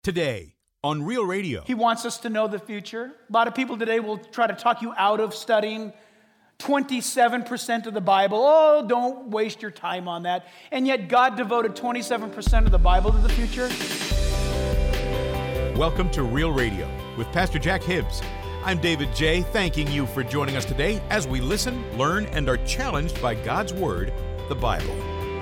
Today on Real Radio. He wants us to know the future. A lot of people today will try to talk you out of studying 27% of the Bible. Oh, don't waste your time on that. And yet God devoted 27% of the Bible to the future. Welcome to Real Radio with Pastor Jack Hibbs. I'm David J., thanking you for joining us today as we listen, learn, and are challenged by God's Word, the Bible.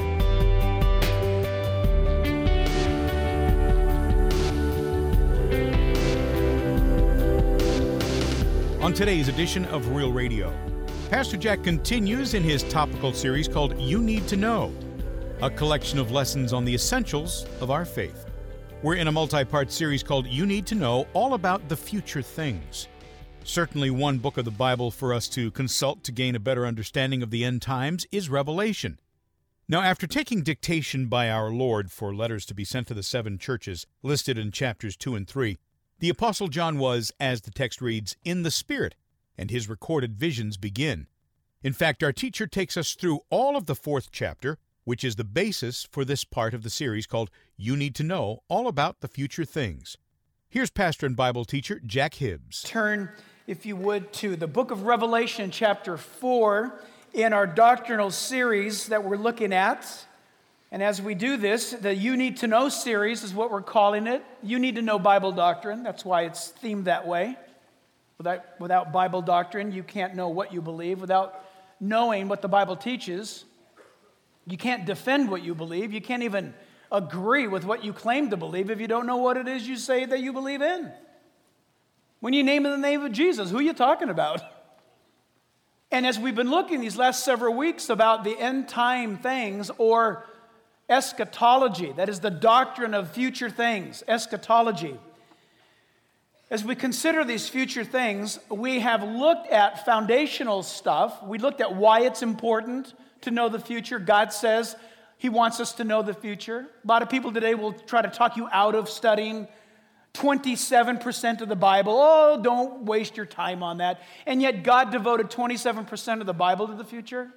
On today's edition of Real Radio, Pastor Jack continues in his topical series called You Need to Know, a collection of lessons on the essentials of our faith. We're in a multi-part series called You Need to Know, all about the future things. Certainly one book of the Bible for us to consult to gain a better understanding of the end times is Revelation. Now, after taking dictation by our Lord for letters to be sent to the 7 churches listed in chapters 2 and 3, the Apostle John was, as the text reads, in the Spirit, and his recorded visions begin. In fact, our teacher takes us through all of the 4th chapter, which is the basis for this part of the series called You Need to Know, all about the future things. Here's pastor and Bible teacher Jack Hibbs. Turn, if you would, to the book of Revelation, chapter 4, in our doctrinal series that we're looking at. And as we do this, the You Need to Know series is what we're calling it. You need to know Bible doctrine. That's why it's themed that way. Without Bible doctrine, you can't know what you believe. Without knowing what the Bible teaches, you can't defend what you believe. You can't even agree with what you claim to believe if you don't know what it is you say that you believe in. When you name in the name of Jesus, who are you talking about? And as we've been looking these last several weeks about the end time things, or eschatology, that is the doctrine of future things, eschatology. As we consider these future things, we have looked at foundational stuff. We looked at why it's important to know the future. God says He wants us to know the future. A lot of people today will try to talk you out of studying 27% of the Bible. Oh, don't waste your time on that. And yet God devoted 27% of the Bible to the future.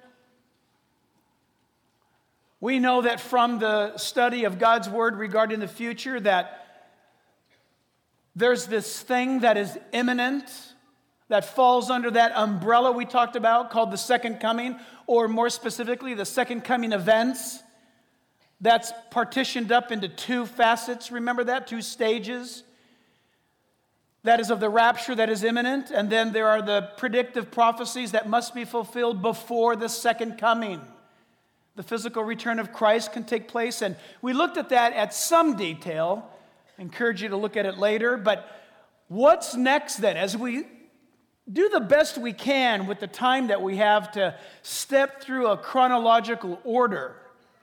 We know that from the study of God's Word regarding the future that there's this thing that is imminent, that falls under that umbrella we talked about called the second coming, or more specifically, the second coming events. That's partitioned up into 2 facets. Remember that? 2 stages. That is of the rapture that is imminent, and then there are the predictive prophecies that must be fulfilled before the second coming. The physical return of Christ can take place, and we looked at that at some detail. I encourage you to look at it later, but what's next then? As we do the best we can with the time that we have to step through a chronological order,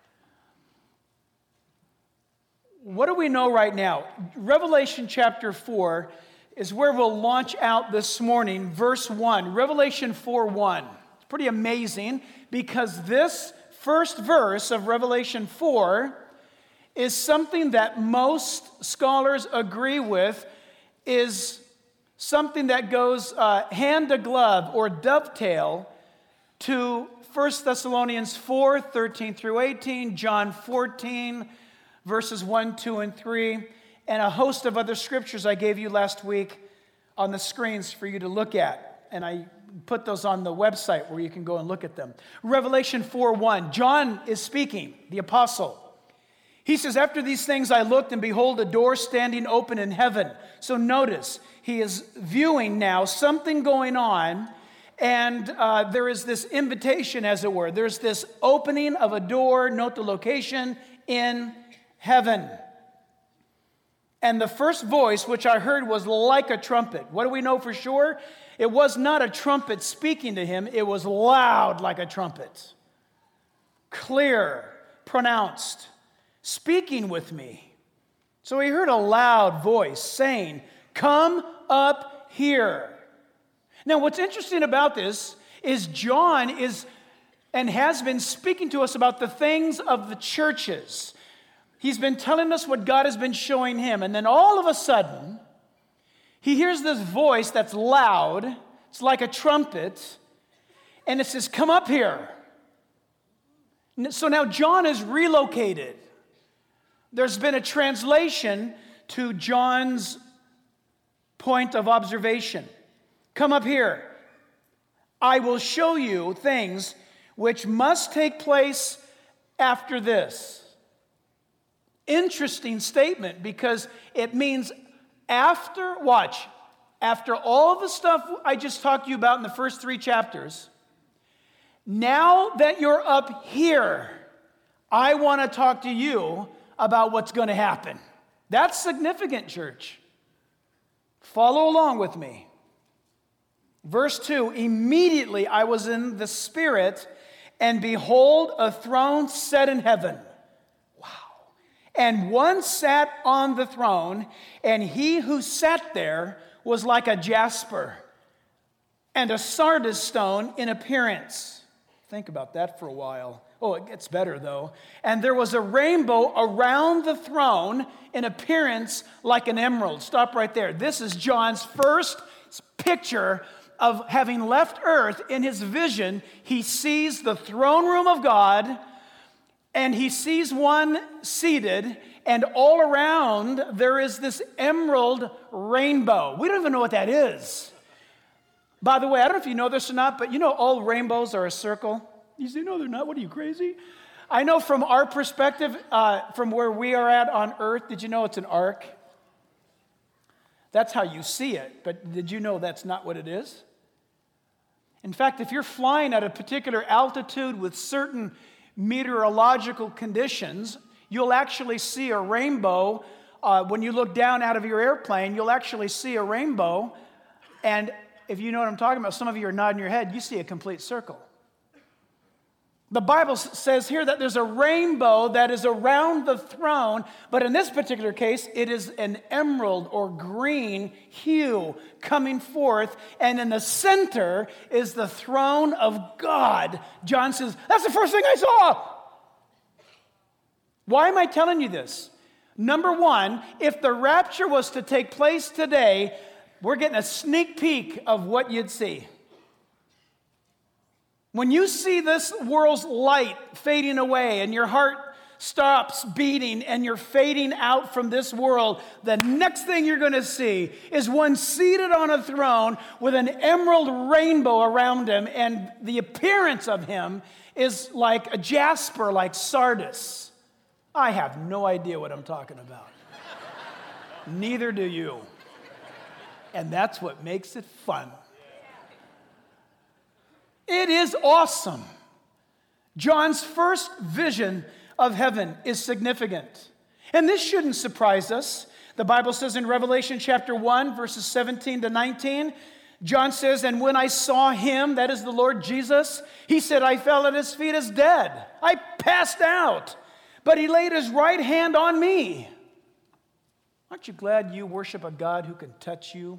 what do we know right now? Revelation chapter 4 is where we'll launch out this morning, verse 1, Revelation 4:1. It's pretty amazing because this first verse of Revelation 4 is something that most scholars agree with is something that goes hand to glove or dovetail to 1 Thessalonians 4, 13 through 18, John 14, verses 1, 2, and 3, and a host of other scriptures I gave you last week on the screens for you to look at. And I put those on the website where you can go and look at them. Revelation 4:1. John is speaking, the apostle. He says, after these things I looked, and behold, a door standing open in heaven. So notice, he is viewing now something going on, and there is this invitation, as it were. There's this opening of a door, note the location, in heaven. And the first voice which I heard was like a trumpet. What do we know for sure? It was not a trumpet speaking to him. It was loud like a trumpet. Clear, pronounced, speaking with me. So he heard a loud voice saying, "Come up here." Now what's interesting about this is John is and has been speaking to us about the things of the churches. He's been telling us what God has been showing him. And then all of a sudden, he hears this voice that's loud. It's like a trumpet. And it says, "Come up here." So now John is relocated. There's been a translation to John's point of observation. Come up here. I will show you things which must take place after this. Interesting statement, because it means after all the stuff I just talked to you about in the first 3 chapters, now that you're up here, I want to talk to you about what's going to happen. That's significant, church. Follow along with me. Verse 2, immediately I was in the Spirit, and behold, a throne set in heaven. Wow. And one sat on the throne, and he who sat there was like a jasper and a sardis stone in appearance. Think about that for a while. Oh, it gets better though. And there was a rainbow around the throne in appearance like an emerald. Stop right there. This is John's first picture of having left earth. In his vision, he sees the throne room of God, and he sees one seated, and all around there is this emerald rainbow. We don't even know what that is. By the way, I don't know if you know this or not, but you know all rainbows are a circle. You say, no, they're not. What are you, crazy? I know from our perspective, from where we are at on earth, did you know it's an arc? That's how you see it, but did you know that's not what it is? In fact, if you're flying at a particular altitude with certain meteorological conditions, you'll actually see a rainbow. When you look down out of your airplane, you'll actually see a rainbow. And if you know what I'm talking about, some of you are nodding your head, you see a complete circle. The Bible says here that there's a rainbow that is around the throne, but in this particular case, it is an emerald or green hue coming forth, and in the center is the throne of God. John says, that's the first thing I saw. Why am I telling you this? Number one, if the rapture was to take place today, we're getting a sneak peek of what you'd see. When you see this world's light fading away and your heart stops beating and you're fading out from this world, the next thing you're going to see is one seated on a throne with an emerald rainbow around him, and the appearance of him is like a jasper, like sardis. I have no idea what I'm talking about. Neither do you. And that's what makes it fun. It is awesome. John's first vision of heaven is significant. And this shouldn't surprise us. The Bible says in Revelation chapter 1, verses 17 to 19, John says, and when I saw him, that is the Lord Jesus, he said, I fell at his feet as dead. I passed out. But he laid his right hand on me. Aren't you glad you worship a God who can touch you?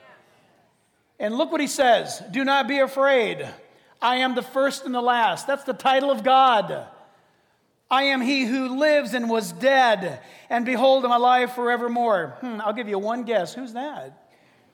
And look what he says. Do not be afraid. I am the first and the last. That's the title of God. I am he who lives and was dead, and behold, I'm alive forevermore. I'll give you one guess. Who's that?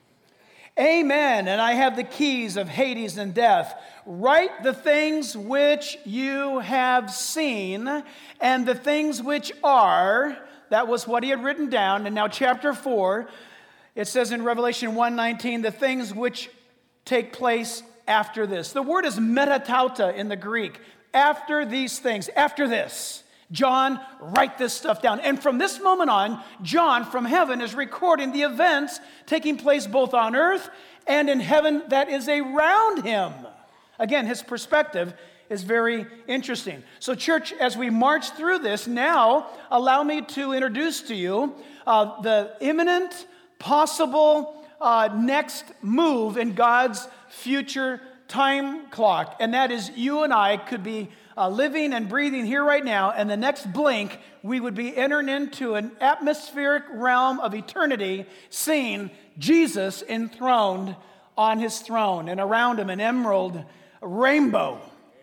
Amen. And I have the keys of Hades and death. Write the things which you have seen, and the things which are. That was what he had written down. And now chapter 4, it says in Revelation 1:19, the things which take place after this. The word is metatauta in the Greek. After these things, after this. John, write this stuff down. And from this moment on, John from heaven is recording the events taking place both on earth and in heaven that is around him. Again, his perspective is very interesting. So church, as we march through this, now allow me to introduce to you the imminent, possible next move in God's future time clock. And that is you and I could be living and breathing here right now, and the next blink, we would be entering into an atmospheric realm of eternity, seeing Jesus enthroned on his throne, and around him an emerald rainbow.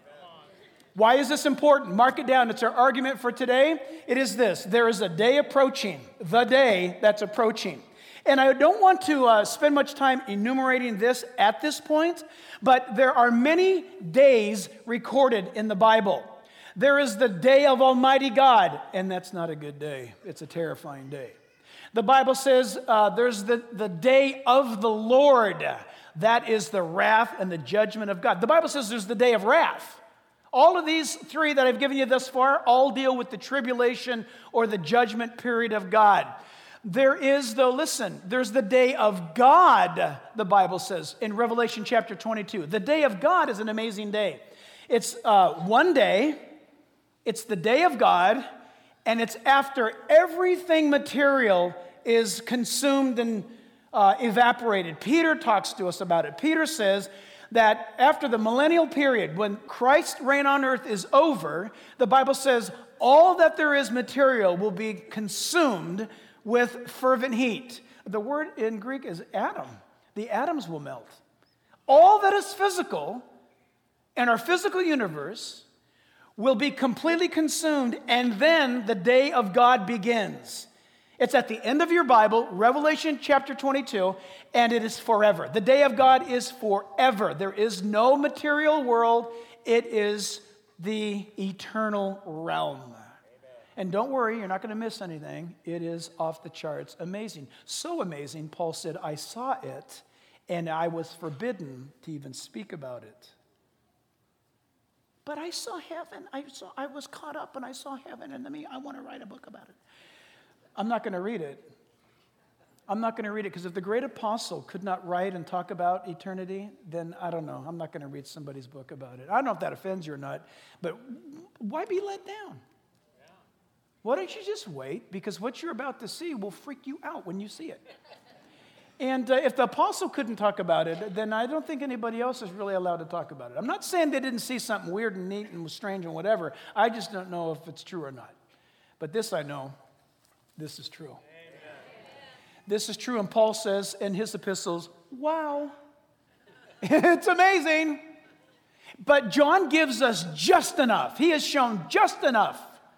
Why is this important? Mark it down. It's our argument for today. It is this. There is a day approaching, the day that's approaching. And I don't want to spend much time enumerating this at this point, but there are many days recorded in the Bible. There is the day of Almighty God, and that's not a good day. It's a terrifying day. The Bible says there's the day of the Lord. That is the wrath and the judgment of God. The Bible says there's the day of wrath. All of these three that I've given you thus far all deal with the tribulation or the judgment period of God. There is, though, listen, there's the day of God, the Bible says in Revelation chapter 22. The day of God is an amazing day. It's one day, it's the day of God, and it's after everything material is consumed and evaporated. Peter talks to us about it. Peter says that after the millennial period, when Christ's reign on earth is over, the Bible says all that there is material will be consumed with fervent heat. The word in Greek is atom. The atoms will melt. All that is physical in our physical universe will be completely consumed, and then the day of God begins. It's at the end of your Bible, Revelation chapter 22, and it is forever. The day of God is forever. There is no material world. It is the eternal realm. Amen. And don't worry, you're not going to miss anything. It is off the charts amazing. So amazing, Paul said, I saw it, and I was forbidden to even speak about it. But I saw heaven. I was caught up, and I saw heaven, and I want to write a book about it. I'm not going to read it. I'm not going to read it because if the great apostle could not write and talk about eternity, then I don't know. I'm not going to read somebody's book about it. I don't know if that offends you or not, but why be let down? Yeah. Why don't you just wait? Because what you're about to see will freak you out when you see it. And if the apostle couldn't talk about it, then I don't think anybody else is really allowed to talk about it. I'm not saying they didn't see something weird and neat and strange and whatever. I just don't know if it's true or not. But this I know. This is true. Amen. This is true, and Paul says in his epistles, wow, it's amazing. But John gives us just enough. He has shown just enough.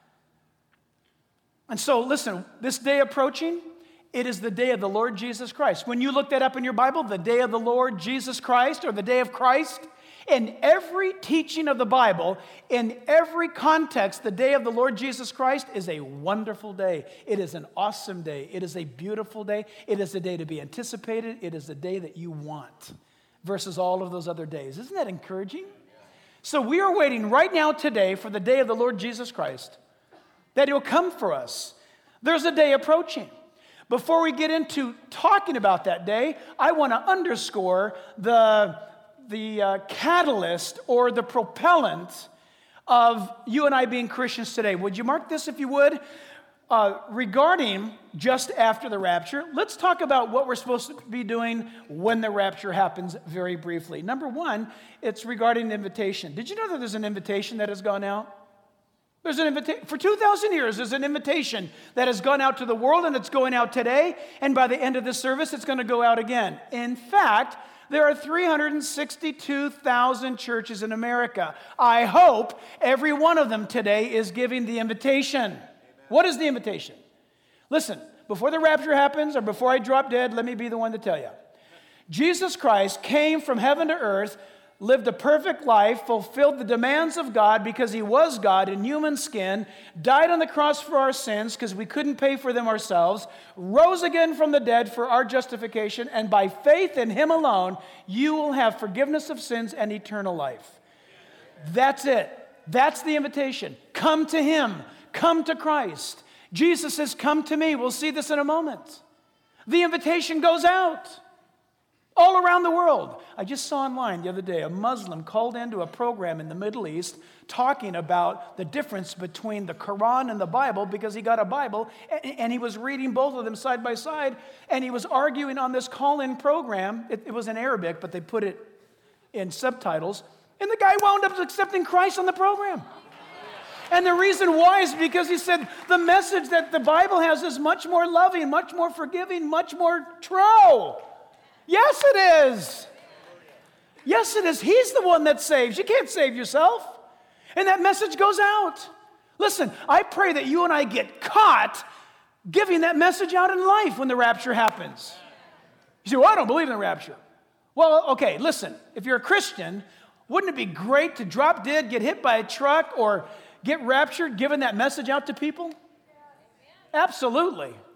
And so, listen, this day approaching, it is the day of the Lord Jesus Christ. When you look that up in your Bible, the day of the Lord Jesus Christ, or the day of Christ, in every teaching of the Bible, in every context, the day of the Lord Jesus Christ is a wonderful day. It is an awesome day. It is a beautiful day. It is a day to be anticipated. It is a day that you want versus all of those other days. Isn't that encouraging? So we are waiting right now today for the day of the Lord Jesus Christ, that He will come for us. There's a day approaching. Before we get into talking about that day, I want to underscore the catalyst or the propellant of you and I being Christians today. Would you mark this if you would? Regarding just after the rapture, let's talk about what we're supposed to be doing when the rapture happens very briefly. Number one, it's regarding the invitation. Did you know that there's an invitation that has gone out? There's an invitation. For 2,000 years, there's an invitation that has gone out to the world, and it's going out today, and by the end of this service, it's going to go out again. In fact, there are 362,000 churches in America. I hope every one of them today is giving the invitation. Amen. What is the invitation? Listen, before the rapture happens or before I drop dead, let me be the one to tell you. Jesus Christ came from heaven to earth, lived a perfect life, fulfilled the demands of God because He was God in human skin, died on the cross for our sins because we couldn't pay for them ourselves, rose again from the dead for our justification, and by faith in Him alone, you will have forgiveness of sins and eternal life. That's it. That's the invitation. Come to Him. Come to Christ. Jesus says, come to me. We'll see this in a moment. The invitation goes out. All around the world. I just saw online the other day a Muslim called into a program in the Middle East talking about the difference between the Quran and the Bible because he got a Bible and he was reading both of them side by side and he was arguing on this call-in program. It was in Arabic, but they put it in subtitles. And the guy wound up accepting Christ on the program. And the reason why is because he said the message that the Bible has is much more loving, much more forgiving, much more true. Yes, it is. Yes, it is. He's the one that saves. You can't save yourself. And that message goes out. Listen, I pray that you and I get caught giving that message out in life when the rapture happens. You say, well, I don't believe in the rapture. Well, okay, listen. If you're a Christian, wouldn't it be great to drop dead, get hit by a truck, or get raptured, giving that message out to people? Absolutely.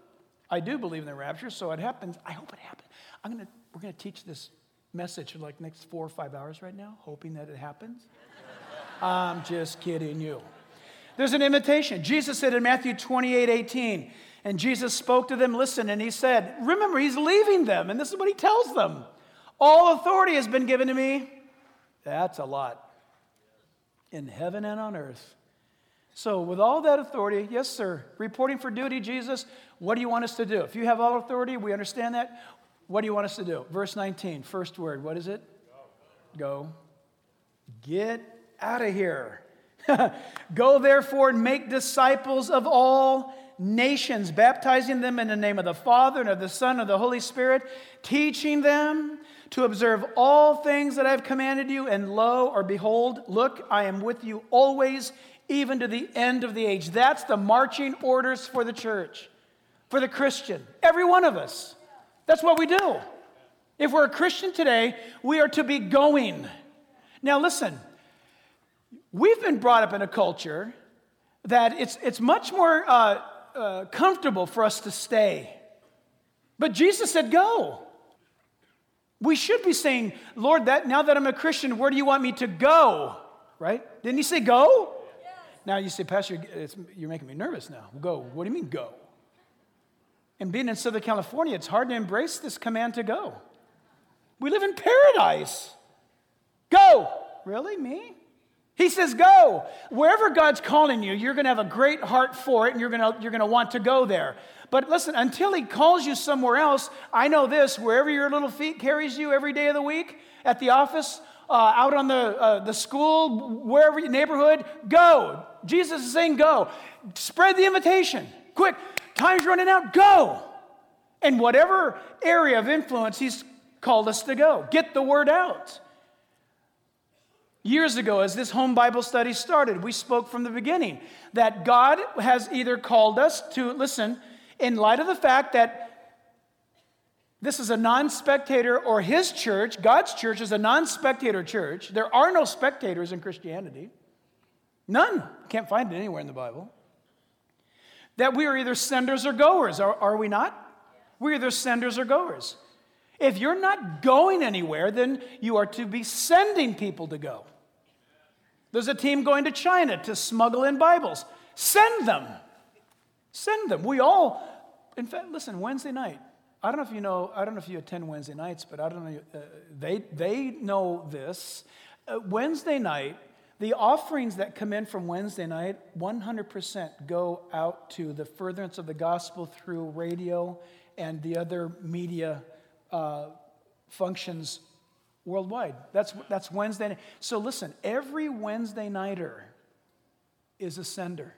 I do believe in the rapture, so it happens. I hope it happens. We're going to teach this message for like next 4 or 5 hours right now, hoping that it happens. I'm just kidding you. There's an invitation. Jesus said in Matthew 28:18, and Jesus spoke to them, listen, and he said, remember, he's leaving them, and this is what he tells them. All authority has been given to me. That's a lot. In heaven and on earth. So with all that authority, yes, sir, reporting for duty, Jesus, what do you want us to do? If you have all authority, we understand that. What do you want us to do? Verse 19, first word, what is it? Go. Get out of here. Go therefore and make disciples of all nations, baptizing them in the name of the Father and of the Son and of the Holy Spirit, teaching them to observe all things that I have commanded you, and lo, or behold, look, I am with you always, even to the end of the age. That's the marching orders for the church, for the Christian, every one of us. That's what we do. If we're a Christian today, we are to be going. Now listen, we've been brought up in a culture that it's much more comfortable for us to stay. But Jesus said, go. We should be saying, Lord, now that I'm a Christian, where do you want me to go? Right? Didn't he say go? Yes. Now you say, Pastor, you're making me nervous now. Go. What do you mean go? And being in Southern California, it's hard to embrace this command to go. We live in paradise. Go. Really? Me? He says go. Wherever God's calling you, you're going to have a great heart for it, and you're going to want to go there. But listen, until he calls you somewhere else, I know this, wherever your little feet carries you every day of the week, at the office, out on the school, wherever your neighborhood, go. Jesus is saying go. Spread the invitation. Quick, time's running out, go. And whatever area of influence he's called us to go. Get the word out. Years ago, as this home Bible study started, we spoke from the beginning that God has either called us to, listen, in light of the fact that this is a non-spectator, or his church, God's church, is a non-spectator church. There are no spectators in Christianity. None. Can't find it anywhere in the Bible. That we are either senders or goers. Are we not? We're either senders or goers. If you're not going anywhere, then you are to be sending people to go. There's a team going to China to smuggle in Bibles. Send them. Send them. We all, in fact, listen, Wednesday night, I don't know if you attend Wednesday nights, but I don't know, they know this. Wednesday night, the offerings that come in from Wednesday night, 100% go out to the furtherance of the gospel through radio and the other media functions worldwide. That's Wednesday night. So listen, every Wednesday nighter is a sender.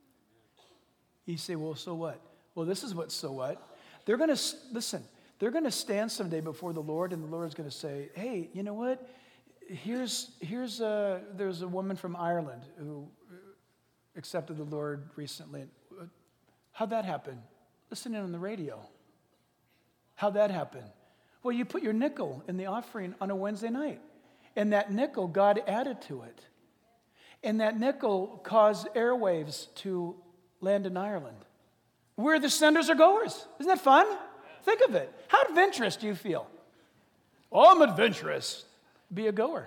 You say, well, so what? Well, this is what so what. They're going to, listen, they're going to stand someday before the Lord, and the Lord's going to say, hey, you know what? There's a woman from Ireland who accepted the Lord recently. How'd that happen? Listening on the radio. How'd that happen? Well, you put your nickel in the offering on a Wednesday night, and that nickel, God added to it. And that nickel caused airwaves to land in Ireland. We're the senders or goers. Isn't that fun? Think of it. How adventurous do you feel? Oh, I'm adventurous. Be a goer.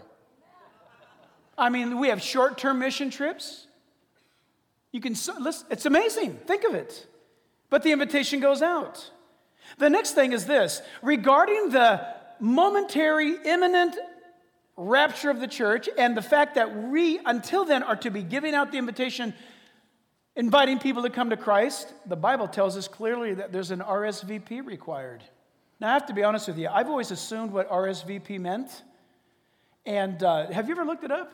I mean, we have short-term mission trips. You can listen. It's amazing. Think of it. But the invitation goes out. The next thing is this. Regarding the momentary, imminent rapture of the church and the fact that we, until then, are to be giving out the invitation, inviting people to come to Christ, the Bible tells us clearly that there's an RSVP required. Now, I have to be honest with you. I've always assumed what RSVP meant. And have you ever looked it up?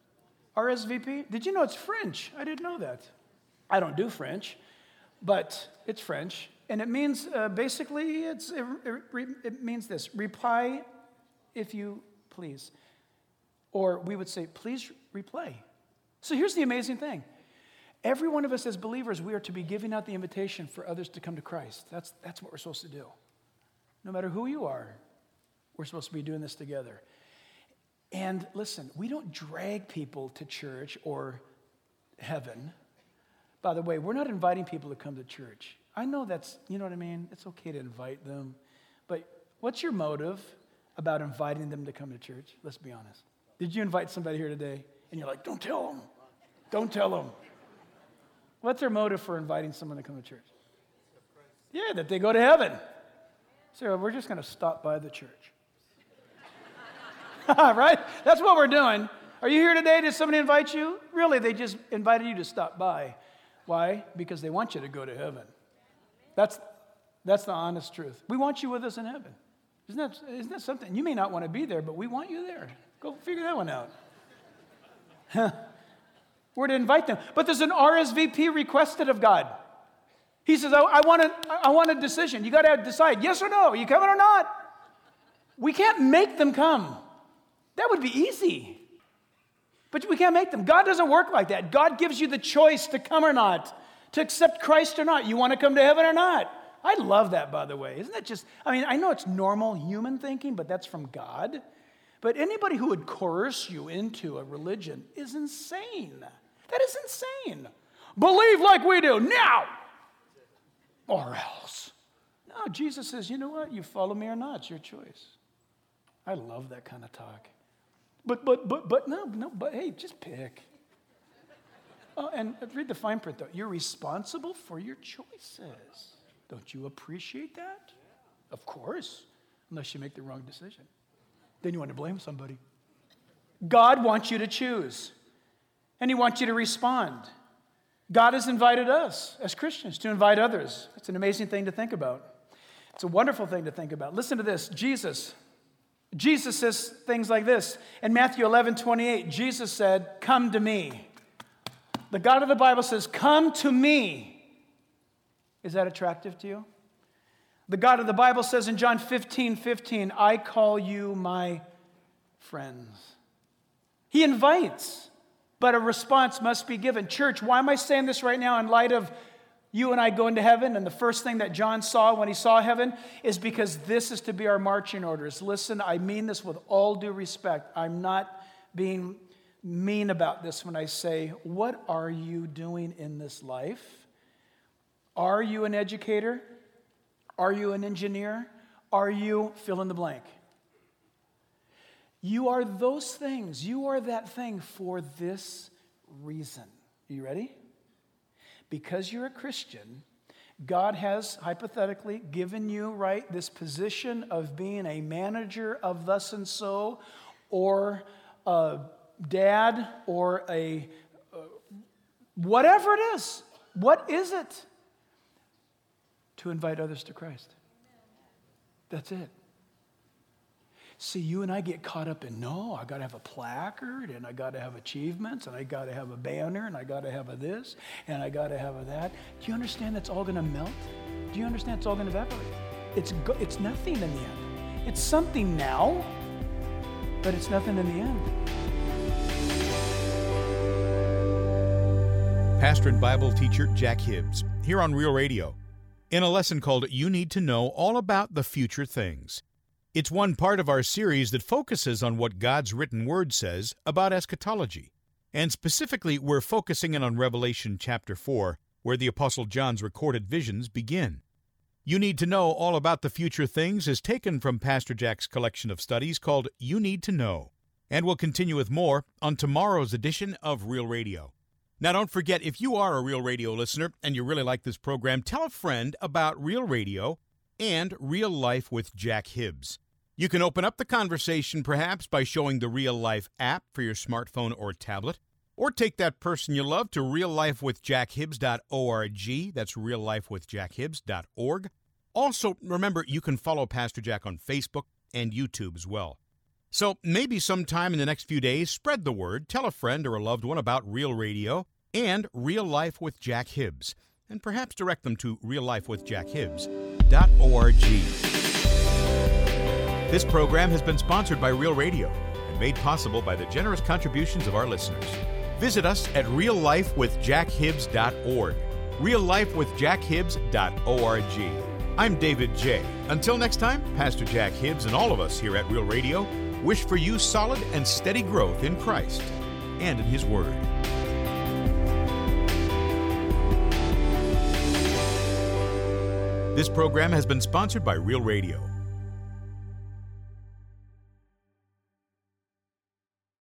RSVP? Did you know it's French? I didn't know that. I don't do French, but it's French. And it means, basically, it means this. Reply if you please. Or we would say, please reply. So here's the amazing thing. Every one of us as believers, we are to be giving out the invitation for others to come to Christ. That's what we're supposed to do. No matter who you are, we're supposed to be doing this together. And listen, we don't drag people to church or heaven. By the way, we're not inviting people to come to church. I know that's, you know what I mean? It's okay to invite them. But what's your motive about inviting them to come to church? Let's be honest. Did you invite somebody here today and you're like, don't tell them. Don't tell them. What's their motive for inviting someone to come to church? Yeah, that they go to heaven. So we're just going to stop by the church. Right? That's what we're doing. Are you here today? Did somebody invite you? Really, they just invited you to stop by. Why? Because they want you to go to heaven. That's the honest truth. We want you with us in heaven. Isn't that something? You may not want to be there, but we want you there. Go figure that one out. We're to invite them. But there's an RSVP requested of God. He says, I want a decision. You got to decide, yes or no, are you coming or not? We can't make them come. That would be easy. But we can't make them. God doesn't work like that. God gives you the choice to come or not, to accept Christ or not. You want to come to heaven or not? I love that, by the way. Isn't that just, I know it's normal human thinking, but that's from God. But anybody who would coerce you into a religion is insane. That is insane. Believe like we do now, or else. No, Jesus says, you know what? You follow me or not, it's your choice. I love that kind of talk. But hey, just pick. Oh, and read the fine print, though. You're responsible for your choices. Don't you appreciate that? Of course, unless you make the wrong decision. Then you want to blame somebody. God wants you to choose, and he wants you to respond. God has invited us as Christians to invite others. It's an amazing thing to think about. It's a wonderful thing to think about. Listen to this. Jesus says things like this. In Matthew 11:28, Jesus said, "Come to me." The God of the Bible says, "Come to me." Is that attractive to you? The God of the Bible says in John 15:15, "I call you my friends." He invites, but a response must be given. Church, why am I saying this right now in light of you and I going to heaven? And the first thing that John saw when he saw heaven is because this is to be our marching orders. Listen, I mean this with all due respect. I'm not being mean about this when I say, what are you doing in this life? Are you an educator? Are you an engineer? Are you fill in the blank? You are those things. You are that thing for this reason. Are you ready? Because you're a Christian, God has hypothetically given you, right, this position of being a manager of thus and so, or a dad, or a whatever it is. What is it? To invite others to Christ. That's it. See, you and I get caught up in, no, I got to have a placard, and I got to have achievements, and I got to have a banner, and I got to have a this, and I got to have a that. Do you understand that's all going to melt? Do you understand it's all going to evaporate? It's nothing in the end. It's something now, but it's nothing in the end. Pastor and Bible teacher Jack Hibbs, here on Real Radio, in a lesson called You Need to Know All About the Future Things. It's one part of our series that focuses on what God's written word says about eschatology. And specifically, we're focusing in on Revelation chapter 4, where the Apostle John's recorded visions begin. You Need to Know All About the Future Things is taken from Pastor Jack's collection of studies called You Need to Know, and we'll continue with more on tomorrow's edition of Real Radio. Now, don't forget, if you are a Real Radio listener and you really like this program, tell a friend about Real Radio and Real Life with Jack Hibbs. You can open up the conversation perhaps by showing the Real Life app for your smartphone or tablet, or take that person you love to reallifewithjackhibbs.org. That's reallifewithjackhibbs.org. Also, remember, you can follow Pastor Jack on Facebook and YouTube as well. So maybe sometime in the next few days, spread the word, tell a friend or a loved one about Real Radio and Real Life with Jack Hibbs, and perhaps direct them to reallifewithjackhibbs.org. This program has been sponsored by Real Radio and made possible by the generous contributions of our listeners. Visit us at reallifewithjackhibbs.org, reallifewithjackhibbs.org. I'm David J. Until next time, Pastor Jack Hibbs and all of us here at Real Radio wish for you solid and steady growth in Christ and in His Word. This program has been sponsored by Real Radio.